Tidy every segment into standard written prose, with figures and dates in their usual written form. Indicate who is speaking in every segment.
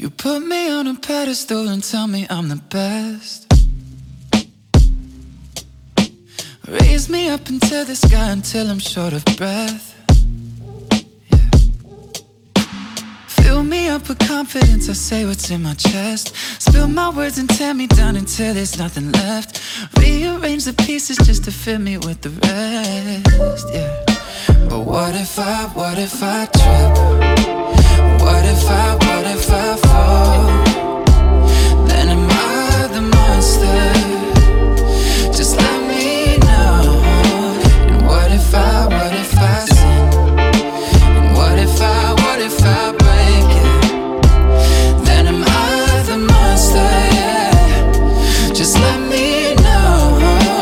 Speaker 1: You put me on a pedestal and tell me I'm the best. Raise me up into the sky until I'm short of breath. Yeah. Fill me up with confidence, I say what's in my chest. Spill my words and tear me down until there's nothing left. Rearrange the pieces just to fit me with the rest. Yeah. But what if I trip? What if I fall? Then am I the monster? Just let me know. And what if I sin? And what if I break it? Then am I the monster? Yeah. Just let me know.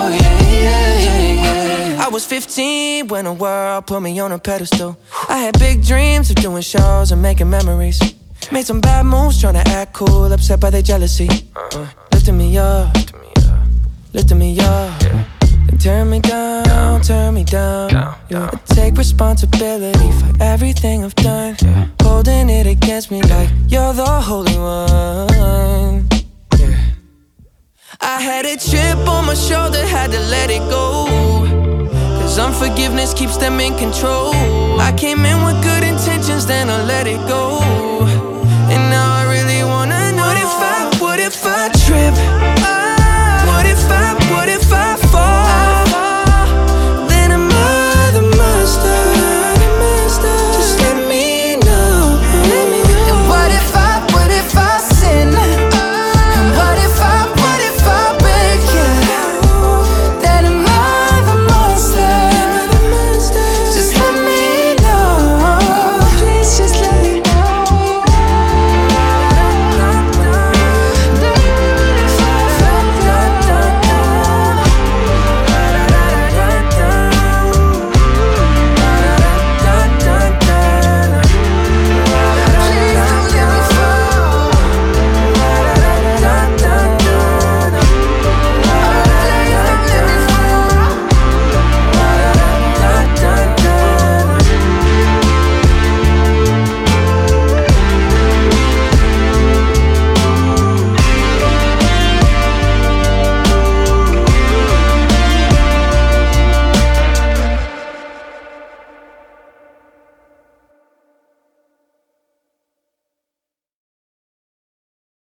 Speaker 1: Yeah.
Speaker 2: I was 15 when the world put me on a pedestal. I had big dreams of doing shows and making memories. Made some bad moves trying to act cool, upset by their jealousy. Lifting me up, lifting me up. Then turn me down, turn me down. Yeah. I take responsibility for everything I've done. Holding it against me like you're the holy one. Yeah. I had a chip on my shoulder, had to let it go. Cause unforgiveness keeps them in control. I came in with good intentions, then I let it go.